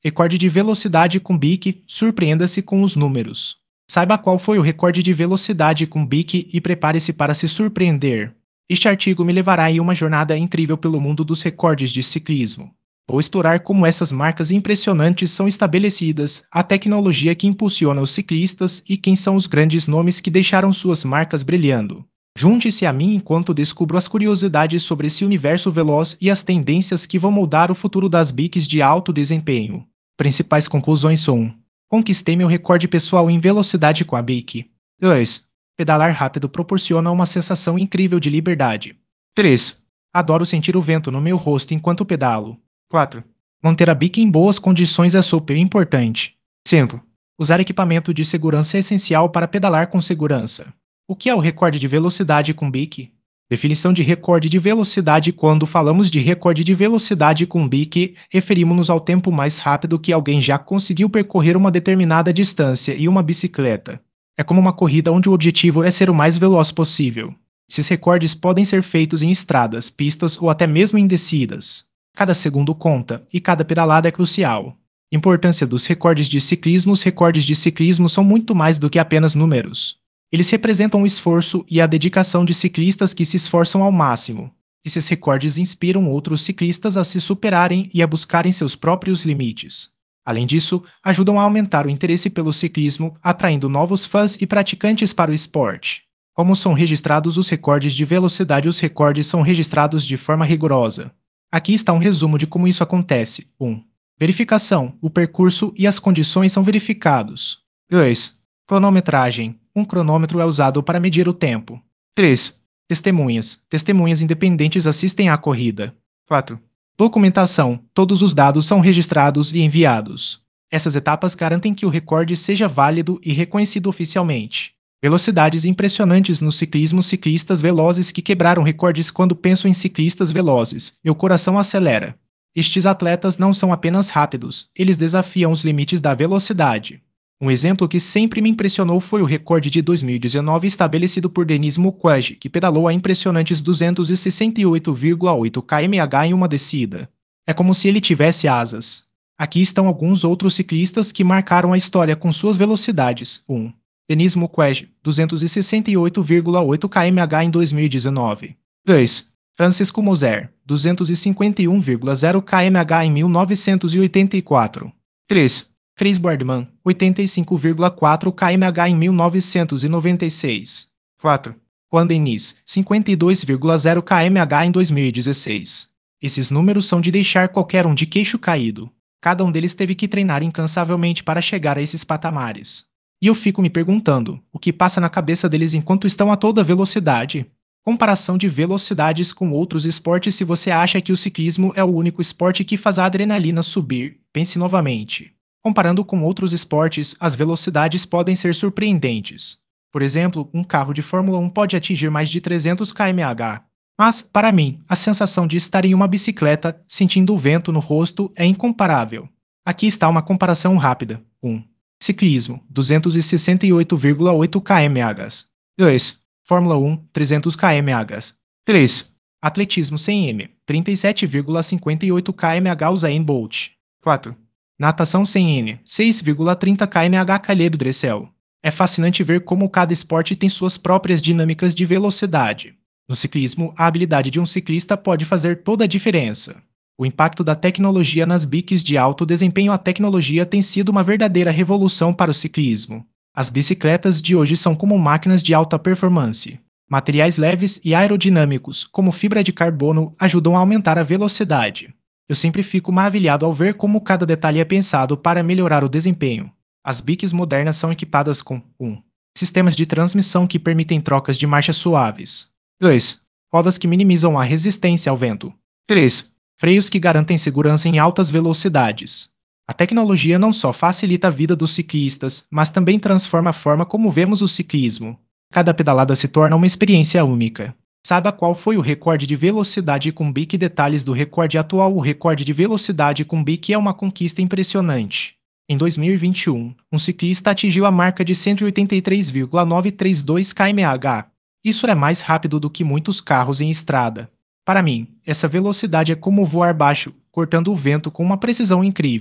Recorde de velocidade com BIC, surpreenda-se com os números. Saiba qual foi o recorde de velocidade com BIC e prepare-se para se surpreender. Este artigo me levará em uma jornada incrível pelo mundo dos recordes de ciclismo. Vou explorar como essas marcas impressionantes são estabelecidas, a tecnologia que impulsiona os ciclistas e quem são os grandes nomes que deixaram suas marcas brilhando. Junte-se a mim enquanto descubro as curiosidades sobre esse universo veloz e as tendências que vão moldar o futuro das BICs de alto desempenho. Principais conclusões são: 1. Conquistei meu recorde pessoal em velocidade com a BIC. 2. Pedalar rápido proporciona uma sensação incrível de liberdade. 3. Adoro sentir o vento no meu rosto enquanto pedalo. 4. Manter a BIC em boas condições é super importante. 5. Usar equipamento de segurança é essencial para pedalar com segurança. O que é o recorde de velocidade com BIC? Definição de recorde de velocidade: quando falamos de recorde de velocidade com BIC, referimos-nos ao tempo mais rápido que alguém já conseguiu percorrer uma determinada distância em uma bicicleta. É como uma corrida onde o objetivo é ser o mais veloz possível. Esses recordes podem ser feitos em estradas, pistas ou até mesmo em descidas. Cada segundo conta, e cada pedalada é crucial. Importância dos recordes de ciclismo: os recordes de ciclismo são muito mais do que apenas números. Eles representam o esforço e a dedicação de ciclistas que se esforçam ao máximo. Esses recordes inspiram outros ciclistas a se superarem e a buscarem seus próprios limites. Além disso, ajudam a aumentar o interesse pelo ciclismo, atraindo novos fãs e praticantes para o esporte. Como são registrados os recordes de velocidade? Os recordes são registrados de forma rigorosa. Aqui está um resumo de como isso acontece. 1. Verificação: o percurso e as condições são verificados. 2. Cronometragem: um cronômetro é usado para medir o tempo. 3. Testemunhas: testemunhas independentes assistem à corrida. 4. Documentação: todos os dados são registrados e enviados. Essas etapas garantem que o recorde seja válido e reconhecido oficialmente. Velocidades impressionantes no ciclismo: ciclistas velozes que quebraram recordes. Quando penso em ciclistas velozes, meu coração acelera. Estes atletas não são apenas rápidos, eles desafiam os limites da velocidade. Um exemplo que sempre me impressionou foi o recorde de 2019 estabelecido por Denis Mukwege, que pedalou a impressionantes 268,8 km/h em uma descida. É como se ele tivesse asas. Aqui estão alguns outros ciclistas que marcaram a história com suas velocidades. 1. Denis Mukwege, 268,8 km/h em 2019. 2. Francisco Moser, 251,0 km/h em 1984. 3. Chris Boardman, 85,4 km/h em 1996. 4. Juan Denis, 52,0 km/h em 2016. Esses números são de deixar qualquer um de queixo caído. Cada um deles teve que treinar incansavelmente para chegar a esses patamares. E eu fico me perguntando, o que passa na cabeça deles enquanto estão a toda velocidade? Comparação de velocidades com outros esportes: se você acha que o ciclismo é o único esporte que faz a adrenalina subir, pense novamente. Comparando com outros esportes, as velocidades podem ser surpreendentes. Por exemplo, um carro de Fórmula 1 pode atingir mais de 300 km/h. Mas, para mim, a sensação de estar em uma bicicleta, sentindo o vento no rosto, é incomparável. Aqui está uma comparação rápida. 1. Ciclismo, 268,8 km/h. 2. Fórmula 1, 300 km/h. 3. Atletismo 100m, 37,58 km/h Usain Bolt. 4. Natação 100m, 6,30 km/h Caleb Dressel. É fascinante ver como cada esporte tem suas próprias dinâmicas de velocidade. No ciclismo, a habilidade de um ciclista pode fazer toda a diferença. O impacto da tecnologia nas BICs de alto desempenho: a tecnologia tem sido uma verdadeira revolução para o ciclismo. As bicicletas de hoje são como máquinas de alta performance. Materiais leves e aerodinâmicos, como fibra de carbono, ajudam a aumentar a velocidade. Eu sempre fico maravilhado ao ver como cada detalhe é pensado para melhorar o desempenho. As BICs modernas são equipadas com 1. Sistemas de transmissão que permitem trocas de marchas suaves. 2. Rodas que minimizam a resistência ao vento. 3. Freios que garantem segurança em altas velocidades. A tecnologia não só facilita a vida dos ciclistas, mas também transforma a forma como vemos o ciclismo. Cada pedalada se torna uma experiência única. Saiba qual foi o recorde de velocidade com BIC. Detalhes do recorde atual: o recorde de velocidade com BIC é uma conquista impressionante. Em 2021, um ciclista atingiu a marca de 183,932 km/h. Isso é mais rápido do que muitos carros em estrada. Para mim, essa velocidade é como voar baixo, cortando o vento com uma precisão incrível.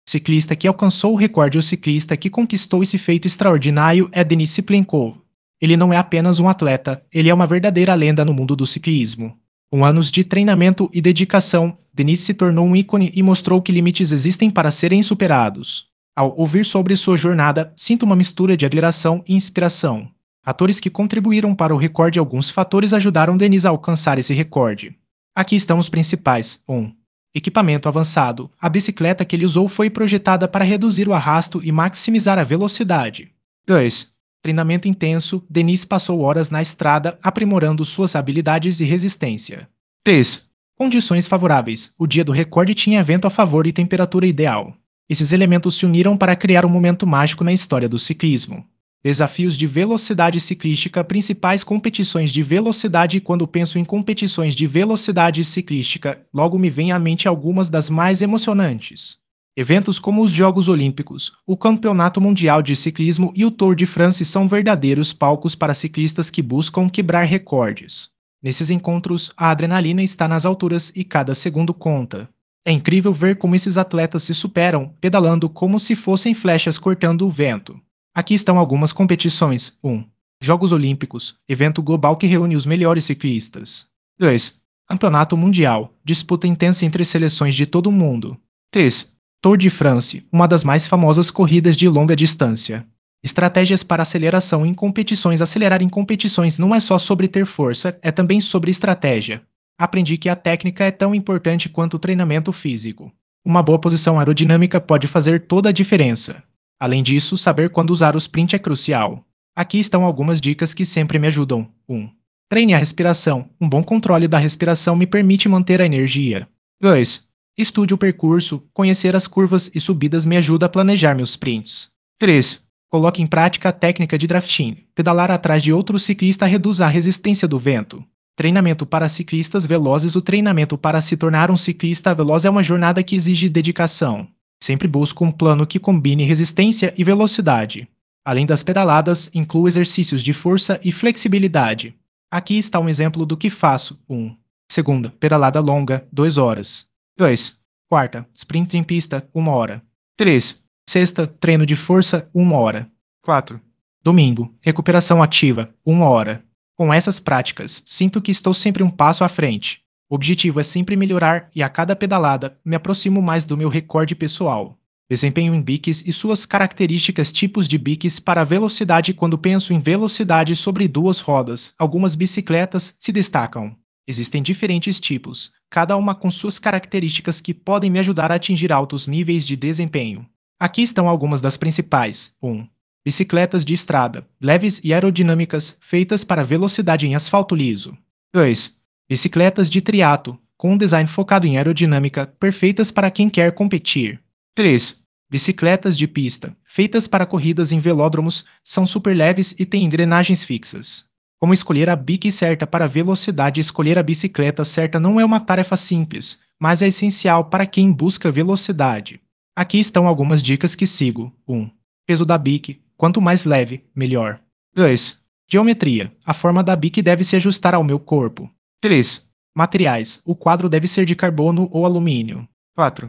Ciclista que alcançou o recorde. O ciclista que conquistou esse feito extraordinário é Denis Ciplenkov. Ele não é apenas um atleta, ele é uma verdadeira lenda no mundo do ciclismo. Com anos de treinamento e dedicação, Denis se tornou um ícone e mostrou que limites existem para serem superados. Ao ouvir sobre sua jornada, sinto uma mistura de admiração e inspiração. Fatores que contribuíram para o recorde. Alguns fatores ajudaram Denis a alcançar esse recorde. Aqui estão os principais. 1. Equipamento avançado. A bicicleta que ele usou foi projetada para reduzir o arrasto e maximizar a velocidade. 2. Treinamento intenso. Denis passou horas na estrada aprimorando suas habilidades e resistência. 3. Condições favoráveis. O dia do recorde tinha vento a favor e temperatura ideal. Esses elementos se uniram para criar um momento mágico na história do ciclismo. Desafios de velocidade ciclística. Principais competições de velocidade. Quando penso em competições de velocidade ciclística, logo me vêm à mente algumas das mais emocionantes. Eventos como os Jogos Olímpicos, o Campeonato Mundial de Ciclismo e o Tour de France são verdadeiros palcos para ciclistas que buscam quebrar recordes. Nesses encontros, a adrenalina está nas alturas e cada segundo conta. É incrível ver como esses atletas se superam, pedalando como se fossem flechas cortando o vento. Aqui estão algumas competições. 1. Jogos Olímpicos, evento global que reúne os melhores ciclistas. 2. Campeonato Mundial, disputa intensa entre seleções de todo o mundo. 3. Tour de France, uma das mais famosas corridas de longa distância. Estratégias para aceleração em competições. Acelerar em competições não é só sobre ter força, é também sobre estratégia. Aprendi que a técnica é tão importante quanto o treinamento físico. Uma boa posição aerodinâmica pode fazer toda a diferença. Além disso, saber quando usar o sprint é crucial. Aqui estão algumas dicas que sempre me ajudam. 1. Treine a respiração. Um bom controle da respiração me permite manter a energia. 2. Estude o percurso. Conhecer as curvas e subidas me ajuda a planejar meus sprints. 3. Coloque em prática a técnica de drafting. Pedalar atrás de outro ciclista reduz a resistência do vento. Treinamento para ciclistas velozes. O treinamento para se tornar um ciclista veloz é uma jornada que exige dedicação. Sempre busco um plano que combine resistência e velocidade. Além das pedaladas, incluo exercícios de força e flexibilidade. Aqui está um exemplo do que faço. 1. Segunda, pedalada longa, 2 horas. 2. Quarta, sprint em pista, 1 hora. 3. Sexta, treino de força, 1 hora. 4. Domingo, recuperação ativa, 1 hora. Com essas práticas, sinto que estou sempre um passo à frente. O objetivo é sempre melhorar e a cada pedalada me aproximo mais do meu recorde pessoal. Desempenho em bikes e suas características. Tipos de bikes para velocidade. Quando penso em velocidade sobre 2 rodas, algumas bicicletas se destacam. Existem diferentes tipos, cada uma com suas características que podem me ajudar a atingir altos níveis de desempenho. Aqui estão algumas das principais. 1. Bicicletas de estrada, leves e aerodinâmicas, feitas para velocidade em asfalto liso. 2. Bicicletas de triatlo, com um design focado em aerodinâmica, perfeitas para quem quer competir. 3. Bicicletas de pista, feitas para corridas em velódromos, são super leves e têm engrenagens fixas. Como escolher a bike certa para velocidade? Escolher a bicicleta certa não é uma tarefa simples, mas é essencial para quem busca velocidade. Aqui estão algumas dicas que sigo. 1. Peso da bike, quanto mais leve, melhor. 2. Geometria, a forma da bike deve se ajustar ao meu corpo. 3. Materiais, o quadro deve ser de carbono ou alumínio. 4.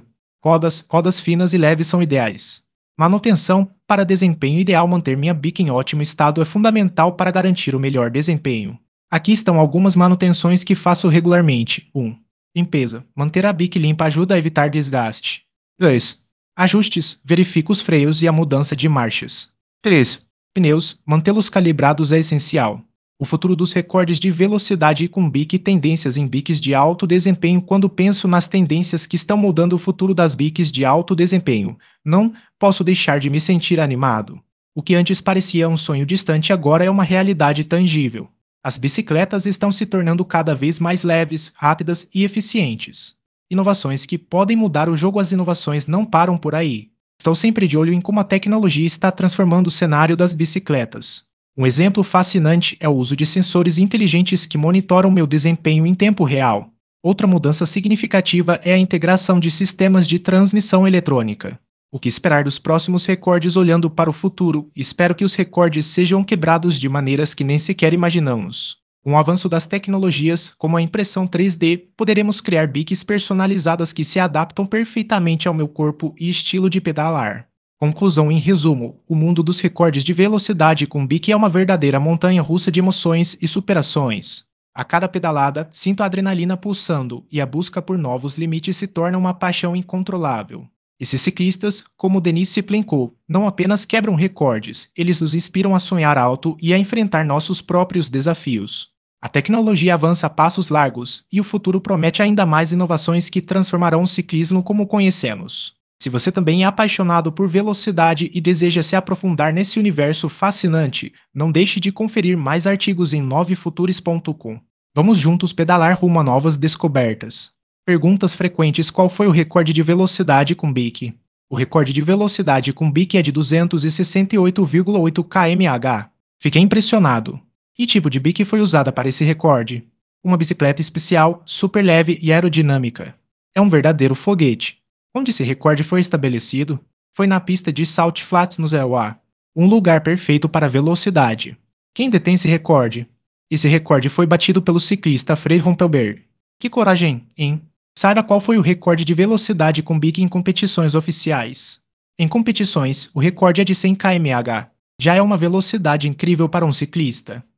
Rodas finas e leves são ideais. Manutenção, para desempenho ideal manter minha bike em ótimo estado é fundamental para garantir o melhor desempenho. Aqui estão algumas manutenções que faço regularmente. 1. Limpeza, manter a bike limpa ajuda a evitar desgaste. 2. Ajustes, verifico os freios e a mudança de marchas. 3. Pneus, mantê-los calibrados é essencial. O futuro dos recordes de velocidade com bike. Tendências em bikes de alto desempenho. Quando penso nas tendências que estão mudando o futuro das bikes de alto desempenho, não posso deixar de me sentir animado. O que antes parecia um sonho distante agora é uma realidade tangível. As bicicletas estão se tornando cada vez mais leves, rápidas e eficientes. Inovações que podem mudar o jogo. As inovações não param por aí. Estou sempre de olho em como a tecnologia está transformando o cenário das bicicletas. Um exemplo fascinante é o uso de sensores inteligentes que monitoram meu desempenho em tempo real. Outra mudança significativa é a integração de sistemas de transmissão eletrônica. O que esperar dos próximos recordes? Olhando para o futuro, espero que os recordes sejam quebrados de maneiras que nem sequer imaginamos. Com o avanço das tecnologias, como a impressão 3D, poderemos criar biques personalizadas que se adaptam perfeitamente ao meu corpo e estilo de pedalar. Conclusão em resumo: o mundo dos recordes de velocidade com bique é uma verdadeira montanha-russa de emoções e superações. A cada pedalada, sinto a adrenalina pulsando e a busca por novos limites se torna uma paixão incontrolável. Esses ciclistas, como Denis Ciplenko, não apenas quebram recordes, eles nos inspiram a sonhar alto e a enfrentar nossos próprios desafios. A tecnologia avança a passos largos e o futuro promete ainda mais inovações que transformarão o ciclismo como o conhecemos. Se você também é apaixonado por velocidade e deseja se aprofundar nesse universo fascinante, não deixe de conferir mais artigos em novefutures.com. Vamos juntos pedalar rumo a novas descobertas. Perguntas frequentes: qual foi o recorde de velocidade com Bic? O recorde de velocidade com Bic é de 268,8 km/h. Fiquei impressionado. Que tipo de bique foi usada para esse recorde? Uma bicicleta especial, super leve e aerodinâmica. É um verdadeiro foguete. Onde esse recorde foi estabelecido? Foi na pista de Salt Flats no Iowa, um lugar perfeito para velocidade. Quem detém esse recorde? Esse recorde foi batido pelo ciclista Fred Rumpelberg. Que coragem, hein? Saiba qual foi o recorde de velocidade com bique em competições oficiais. Em competições, o recorde é de 100 km/h. Já é uma velocidade incrível para um ciclista.